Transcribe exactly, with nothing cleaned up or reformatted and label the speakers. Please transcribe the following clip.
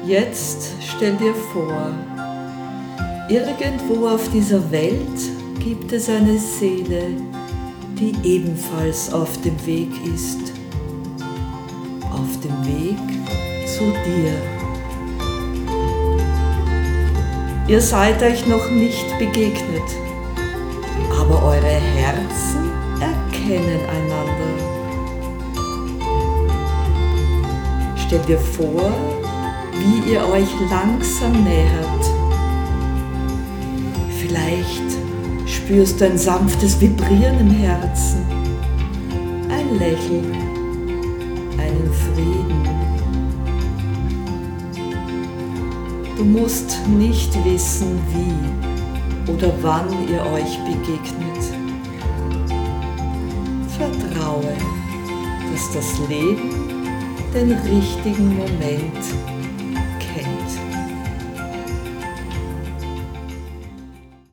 Speaker 1: Jetzt stell dir vor, irgendwo auf dieser Welt gibt es eine Seele, die ebenfalls auf dem Weg ist. Auf dem Weg zu dir. Ihr seid euch noch nicht begegnet, aber eure Herzen erkennen einander. Stell dir vor, wie ihr euch langsam nähert. Vielleicht spürst du ein sanftes Vibrieren im Herzen, ein Lächeln, einen Frieden. Du musst nicht wissen, wie oder wann ihr euch begegnet. Vertraue, dass das Leben den richtigen Moment